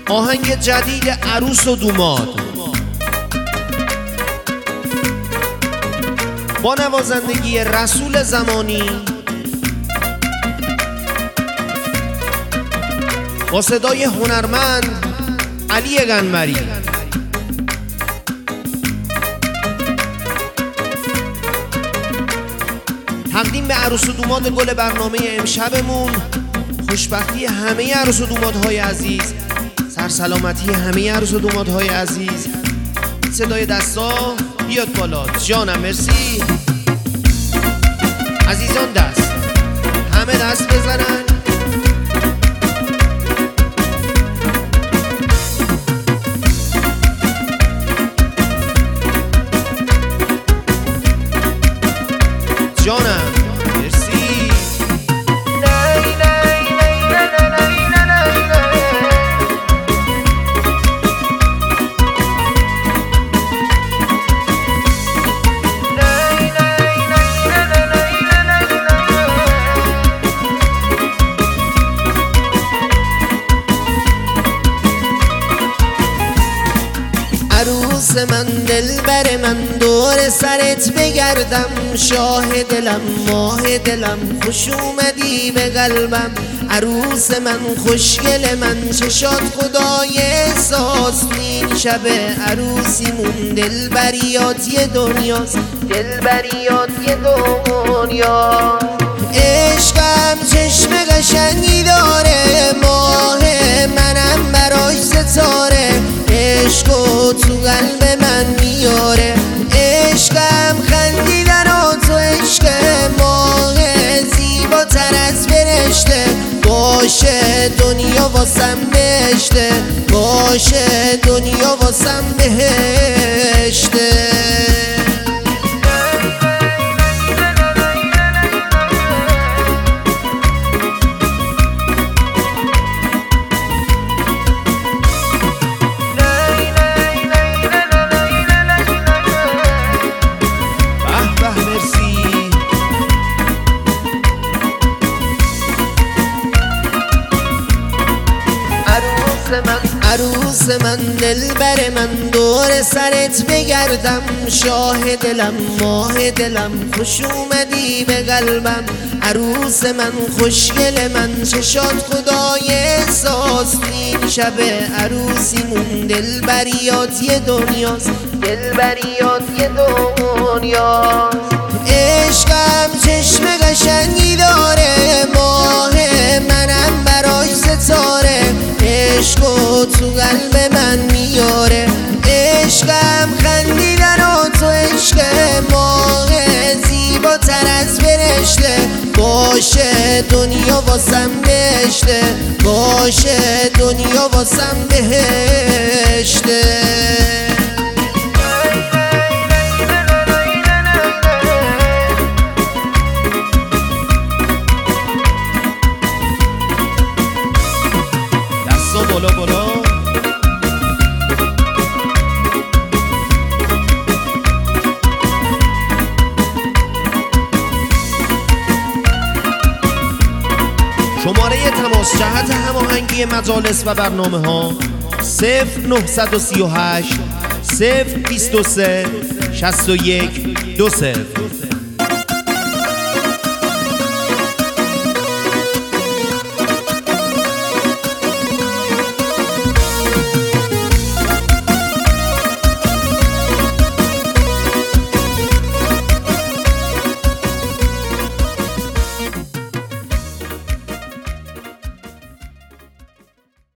آهنگ جدید عروس و دوماد با نوازندگی رسول زمانی با صدای هنرمند علی قنبری. تقدیم به عروس و دوماد گل برنامه امشبمون، خوشبختی همه عروس و دومادهای عزیز، سرسلامتی همه عروس و دومادهای عزیز. صدای دستا بیاد بالا. جانم مرسی. عزیزان دست، همه دست بزنن. جانم مرسی. عروس من دلبر من دور سرت بگردم، شاه دلم ماه دلم خوش اومدی به قلبم. عروس من خوشگل من چشات خدای احساس، این شب عروسیمون دلبریات یه دنیاست، دلبریات یه دنیا. عشقم چشم قشنگی داره، ماه منم براش ستاره، عشقو تو قلب من میاره. عشقم خندیدن و تو عشق ماه زیباتر از فرشته، باشه دنیا واسم بهشته، باشه دنیا واسم بهشته. عروس من دلبر من دور سرت بگردم، شاه دلم ماه دلم خوش اومدی به قلبم. عروس من خوشگل من چشات خدای احساس، این شب عروسیمون دلبریات یه دنیاست، دلبریات یه دنیا. عشقم چشم قشنگی داره، ماه منم براش ستاره، عشقو تو قلب من میاره. عشقم خندیدن و تو عشق ماه زیباتر از فرشته، باشه دنیا واسم بهشته، باشه دنیا واسم بهشته. بالا بالا. شماره تماس جهت هماهنگی مجالس و برنامه ها 0938 023 61 20.